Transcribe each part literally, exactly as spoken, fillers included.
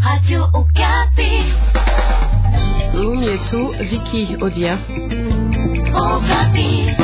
Radio Okapi. Mumietu Vicky Odia. Okapi.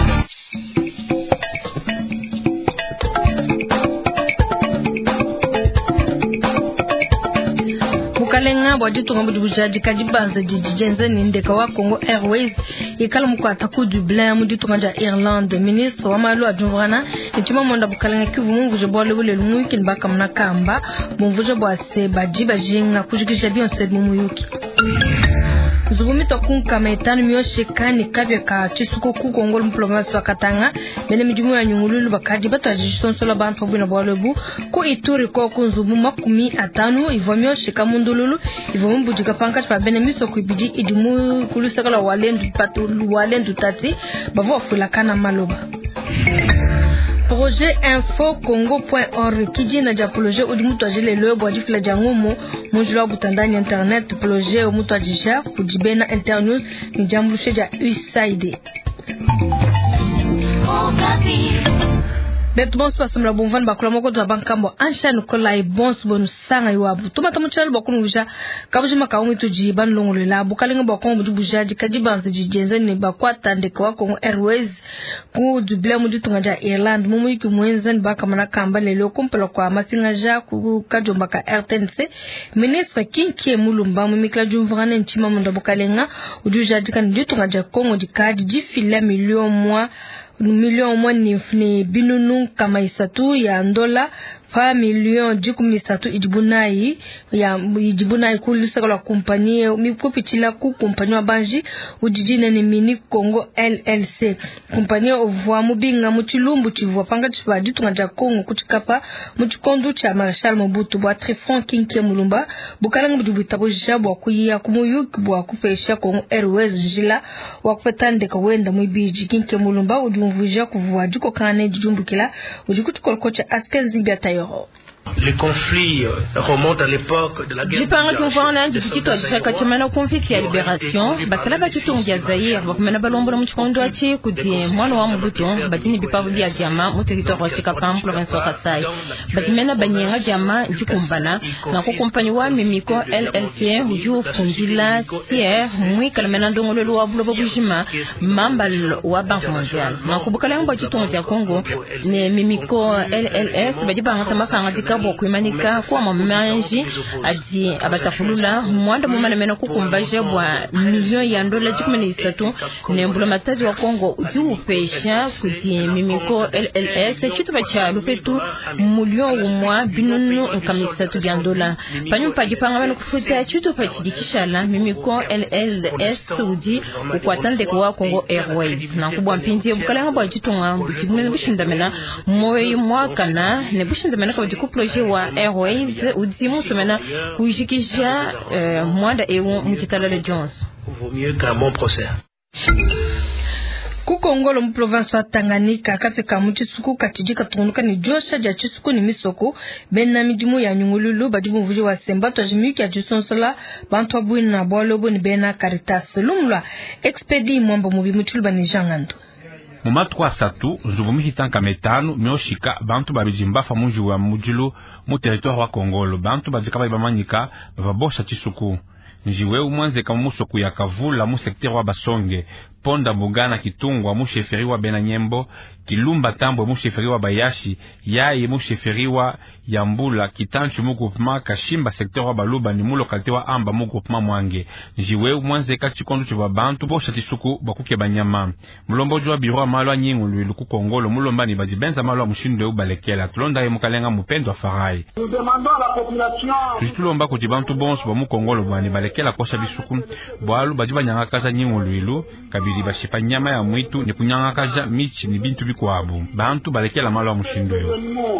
Mukalenga bwajitu ngambu dubujaji kajibanza jijenze nindeka wa Congo Airways ikala mukwata ku Dublin mu ditunganja Ireland. Ministre wa malo adjuvana itima monda bukalenga kivu mungu je bwale bule lumuyuki nbaka mna kamba mumvujo bwase bajiba jinga kujikisha bionse mumuyuki Zugumito kunka metano miyoshe kani kabya ka chisuko ku Kongo mplomansi wa Katanga bene mijumu ya nyungululu bakaji bato ajisonsola bantu bwina bwalebu ku Ituri ko kunzubu makumi atanu ivomyoshe kamundululu ivombu jikapanga pa bene miso kuibiji idimu kulusakala walendu patu walendu tati bavo fulakana maloba. Projet info congo point org kiji na ja projet udimuto ajile leo bwa jifla jangumo mujula butandani internet projet umuto ajisha kujibena internews ni jambu sheja U S A I D. Bet bons pa samla bonvan bakula moko to bankambo ansha nukola e bons bonu sanga yuabu tuma tamu chalo bakunu buja kabuji makaungi to jiban longole la bukalinga bakongo buja jikaji banze jijenze ne bakwata ndeka wa Congo Airways ku Dublin mu ditunga Ireland mumu yiki mwenza bakamana kamba lelo kumpela kwa mapinga ja ku kajomba ka R T N C ministre kinkie mulumba mu mikla jumvana nchima munda bukalinga ujuja jikani ditunga Congo dikaji jifila million mwa million mwa ni binunu kama isatu ya ndola pa million jikumi satu ijibunai ya ijibunai kulusaka la kompanie mikupichila ku kompanie banji ujijine ni mini Congo L L C kompanie ovwa mubinga muchilumbu chivwa panga chipa ditunga ja Congo kuchikapa muchikondu cha Marshal Mobutu bwa Trifon Kinkie Mulumba bukalanga mujubita bujja bwa kuyiya kumuyuki bwa kufesha Congo Airways jila wakupetande ka wenda mwibiji Kinkie Mulumba udumvuja kuvwa jiko kane jujumbukila ujikutukolkocha askenzi biatayo. Les conflits remontent à l'époque de la guerre. Jipanga tuvana jikito ajaka chimana conflit ya liberation bakala bakitunga ya Zaire bakumena balombola mu chikondo achi kudie mwana wa Mobutu batini bipavu ya jama mu territoire wa Chikapa province wa Kasai batimena banyenga jama jikumbana na ko kompani wa Mimiko L L C uju fundila tier mwi kalamena ndongolo wa bulo bujima mamba wa Banque Mondiale na kubukala ngo bakitunga ya Congo ne Mimiko L L S bajibanga tamakanga dikabo kuimanika kwa mamanji adi abatafulula mwanda mumana mena kukumbaje bwa million ya dola jikumi na tatu ne mbulomataji wa Congo ujiupesha kuti Mimiko L L S chitu bacha lupetu million umwa binunu nkamisatu ya dola panyumpa jipanga bana kufuta chitu pachidikishala Mimiko L L S uji ukwatande kwa Congo Airways na kubwa mpinzi bukala ngabo chitunga bujimene bushindamena moyo mwakana ne bushindamena kwa projet wa Airways udimu semana kujikisha mwanda ewo mutitala le Jones vaut mieux qu'un bon procès. Ku Kongo mu province wa Tanganyika kafika muchisuku katijika tunuka ni josha ja chisuku ni misoko benna midimu ya nyungululu bajimu vuji wa sembato ajimiki ya jisonsola bantu abuini na bwalobo ni bena Caritas lumla expedi mwamba mubi muchuluba ni jangandu Mumatwa satu nzugumi hitanka metano mioshika bantu babijimba fa munji wa mujilu mu territoire wa Kongolo bantu bazikaba ibamanyika bavabosha chisuku njiwe umwanze kama musoku ya Kavula mu secteur wa Basonge Ponda Bugana Kitungwa mu sheferi wa Benanyembo Kilumba Tambo mu sheferi wa Bayashi Yaye mu sheferi wa Yambula Kitanchu mu groupement Kashimba secteur wa Baluba ni mu localité wa Amba mu groupement Mwange njiwe umwanze ka chikondu chiva bantu bosha tisuku bakuke banyama mulombo jwa biro malwa nyingu lwilu ku Kongolo mulomba ni bajibenza malwa mushinde ubalekela tulonda ye mukalenga mupendo wa Farai tulomba kuti bantu bonso ba mu Kongolo bwani balekela kosha bisuku bwalu bajiba nyanga kaza nyingu lwilu kabiri bashipa nyama ya mwitu ni kunyanga kaja michi ni bintu bikwabu bantu balekela malwa mushindo yo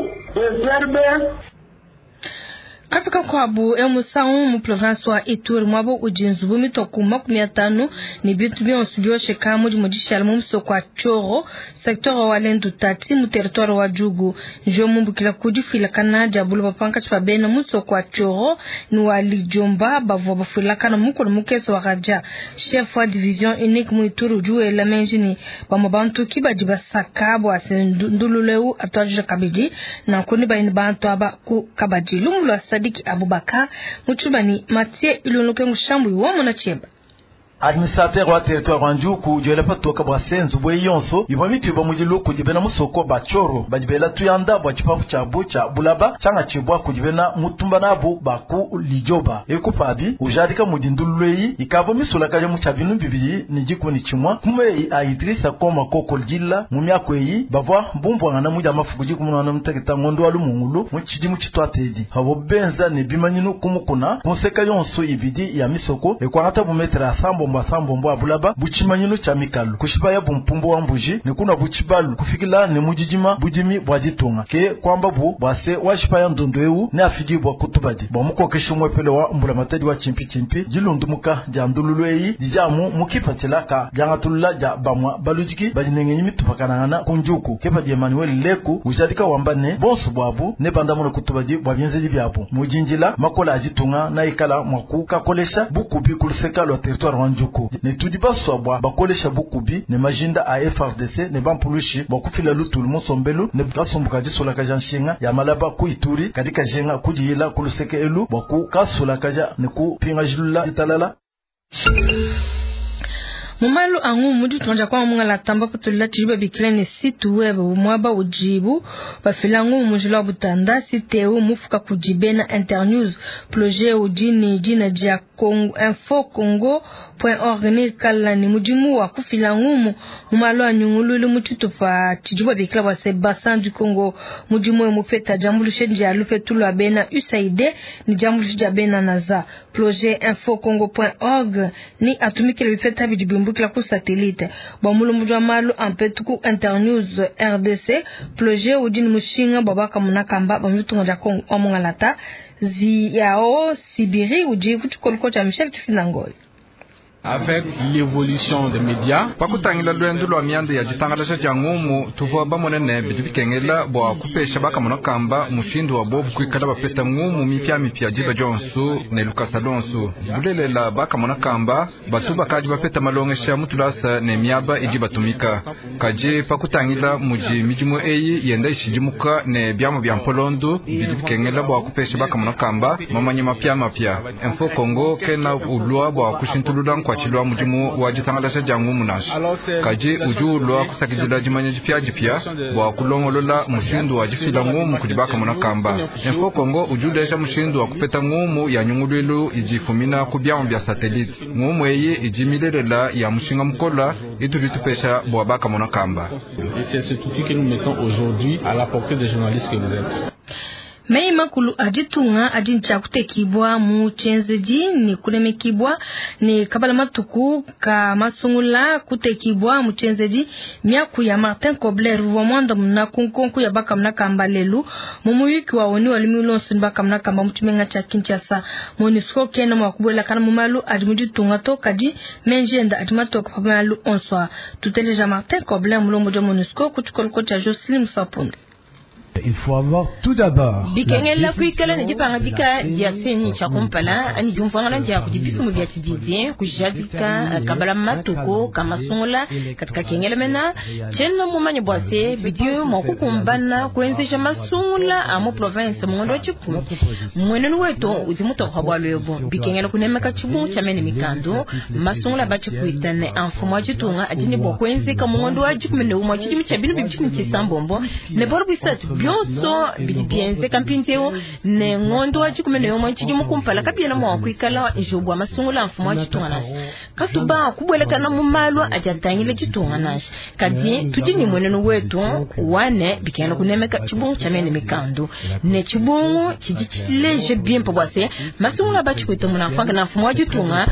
Kafika kwabu emusangu mu province wa Ituri mwabo ujinzu bumitoku makumi atanu ni bitu bionsu byoshe kamu jimujishal mu msoko wa Choro secteur wa Lendu tati mu territoire wa Jugu njo mumbukila kujifila kana jabulu bapanka chpabena mu msoko wa Choro ni wa Lijomba bavo bafila kana muko mukesa wa Raja chef wa division unique mu Ituri juwe la menjini bamubantu kibajiba sakabo asendululeu atwaje kabiji na kuni bayini bantu aba ku kabaji lumulwa Sadiki Abubakar Muchubani Mathieu Iloloke Mushambu wa Monacheba. Administrateur wa territoire wanjuku jwele patoka bwa senzu bwe yonso ibamitu ba mujilu kujibena musoko bachoro bajibela tuyanda bwa chipafu cha bucha bulaba changa chibwa kujibena mutumba nabo baku lijoba ekupabi ujadika mudindulweyi ikavo misula kaje muchabinu bibiri nijiku ni chimwa kume a Idrissa koma koko jilla mumyakweyi bavwa mbumbwa ngana muja mafukuji kumuna na mteketa ngondo walu mungulu muchidi muchitwateji habo benza ne bimanyinu kumukuna konseka yonso ibidi ya misoko ekwa hata bumetra sambo sambo mbo abulaba buchimanyino cha mikalu kushibaya bumpumbo wa mbuji nekuna buchibalu kufikila ne mujijima bujimi bwajitunga ke kwamba bu bwase washipaya ndondoeu ne afigi bwa kutubadi bamuko keshomwe pele wa mbula matadi wa chimpi chimpi jilundumuka jandululweyi jijamu mukipatilaka jangatulula ja bamwa balujiki bajinengenyi mitupakana kunjuku kepa di Emmanuel Leku ujadika wambane bonso bwabu ne bandamuno kutubadi bwabyenzeji byabu mujinjila makola ajitunga na ikala mwakuka kolesha bukubi kuluseka lo territoire wanju ne tudi baswabwa bakolesha bukubi ne majinda a F R D C ne bampulushi bakufila lutul musombelu ne kasumbuka jisola kaja nshinga ya malaba ku Ituri kadika jenga kujiyila kuluseke elu baku kasula kaja ne ku pinga jilula italala. Mumalu angu mudu tunja kwa munga la tamba putula tijiba bikilene situ web umwaba ujibu bafilangu mujula butanda siteu mufuka kujibena internews projet ujini jina dia Congo info congo point org ni kala ni mujimu wa kufilangu mumalu anyungulu mututufa tijiba bikila wa Sebasan du Congo mujimu mufeta jambulu shenji alufetulu abena U S A I D ni jambulu jabena naza projet info congo point org ni atumike bifeta bidibimbu la ku satellite bamulo mujwa malu ampetuku internews R D C projet udini mushinga babaka munakamba bamutunga ja Kongo omongalata zi yao Sibiri uji kutukolko cha Michel Kifinangoi. Avec l'évolution des médias pakutangila lwendo lwa myanda ya jitangalasha ja ngumu tuva bamonene bidibikengela bwa kupesha baka monakamba mushindu wa bobu kwikala bapeta ngumu mipya mipya jiba jonsu ne Lucas Alonso bulelela baka monakamba batu bakaji bapeta malongesha mutulasa ne myaba iji batumika kaje pakutangila muji mijimu eyi yenda ishijimuka ne byamo bya mpolondo bidibikengela bwa kupesha baka monakamba mamanya mapya mapya Info Congo kena ulwa bwa kushintulula kwa chilwa mujimu wajitangalasha jangu munash kaji ujulwa kusakijila jimanya jipya jipya wa kulongolola mushindu wa jifila ngumu kujibaka monakamba Info Congo ujulesha mushindu wa kupeta ngumu ya nyungulwelu ijifumina kubyamo bya satellite ngumu eye ijimilelela ya mushinga mkola itulitupesha bwa baka monakamba. Et c'est ce outil que nous mettons aujourd'hui à la portée des journalistes que vous êtes. Mei makulu ajitunga ajincha kutekibwa mu chenzeji ni kulemekibwa ni kabala matuku ka masungula kutekibwa mu chenzeji miaku ya Martin Kobler vomanda mna kunkonku ya baka mna kamba lelu mumuyiki wa oni walimulonsu baka mna kamba mtumenga cha Kinshasa MONUSCO kena mwakubwela kana mumalu ajimujitunga to kaji menjenda ajimatoka pamalu onswa tuteleja Martin Kobler mulombo ja MONUSCO kutukolko cha Jocelyn Sapunde. Il faut avoir tout d'abord bikengela kuikala na jipanga dika dia seni cha kompala ani jumfanga ndia kujibisu mu bya tidite kujazika kabala matuko kama sungula katika kengela mena chenno mu manya bwase bidio makukumbana kuenzesha masungula amu province mungondo chiku mwenenu wetu uzimuto habwalo yobo bikengela kunemeka chibu cha mene mikando masungula bachi kuitane anfumo ajitunga ajini bwo kwenzeka mungondo wajikumene umwa chijimi cha binu bibichiku nchisambombo ne borbisat byonso bidipienze kampinteo ne ngondo wajikumene yomwe nchijimu kumpala kabyena mwa kwikala njobwa masungula mfumo wajitunganashi katuba kubwelekana mu malwa ajatangile jitunganashi kadi tujini mwenenu wetu wane bikena kunemeka chibungu cha mene mikando ne chibungu chijichileje bien pobwase masungula bachi kuita munafanga na mfumo wajitunga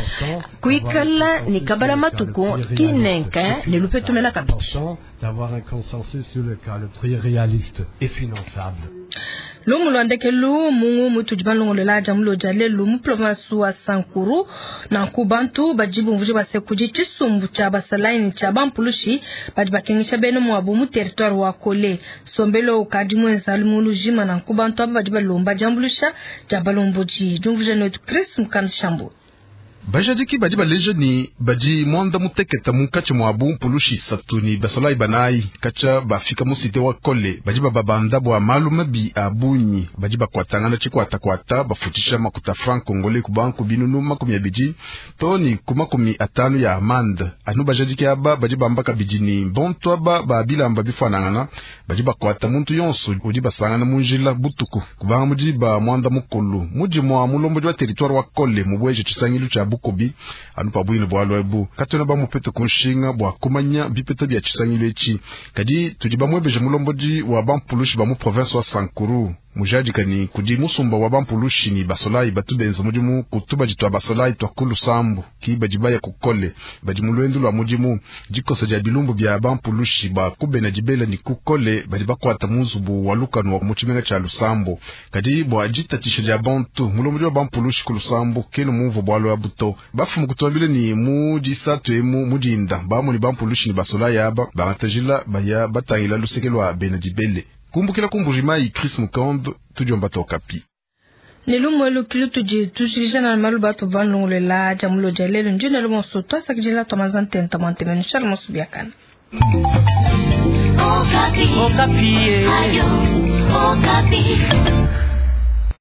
kwikala ni kabala matuko kinenka ne lupetu mena kabiki d'avoir un consensus sur le cas le plus réaliste et finançable. Lumu luandeke lu mungu mutu jibanungu lela jamulo jale lumu province wa Sankuru na kubantu bajibu mvuje basekuji chisumbu cha basalaini cha bampulushi bajibakengisha beno mwabu mu territoire wa Kole sombelo ukadi mwenza lumulu jima na kubantu aba bajiba lumba jambulusha jabalomboji jumvuje notu Chris Mkanshambu. bajadiki badi baleja ni badi mwanda muteketa munkache mwabu pulushi satuni basolai banai kacha bafika musite wa kole badi babanda bwa maluma bi abunyi badi bakwatangana chikwata kwata bafutisha makuta franc congolais ku banku binunu makumi abiji toni kuma kumi atanu ya amande anu bajadiki aba badi bambaka bijini bonto aba babilamba bifanangana badi bakwata muntu yonso udi basangana munjila butuku kubanga mudi ba mwanda mukulu mudi mwa mulombo wa territoire wa kole mubweje chisangilu cha Bukobi anu pabwino bwalo ebu katona ba mupete kunshinga bwa kumanya bipete bya chisangilo echi kadi tujiba mwebeje mulomboji wa bampulushi ba mu province wa Sankuru mujaji kani kudi musumba wa bampulushi ni basolai batubenzo mujimu kutuba jitwa basolai to kulu sambu ki bajibaya kukole bajimulwendu lwa mujimu jikosa ja bilumbu bya bampulushi ba kube na jibela ni kukole baliba kwata muzubu walukanu wa muchimenga cha lusambo kadi bwa jita tisho ja bantu mulomboji wa bampulushi kulusambo keno muvu bwalo ya buto bafu mukutwambile ni muji satu emu mujinda bamu ni bampulushi ni basolai aba barantajila baya batangila lusekelwa benajibele kumbukila kumbujimai Chris Mukambe tujomba tokapi Nilumo elu kilu tuji tujilisha na malu batu vanlungu lela jamulo jalelu njune lumo soto sakijila tomazante entamante menu sharmo subiakan Okapi Okapi Ayo Okapi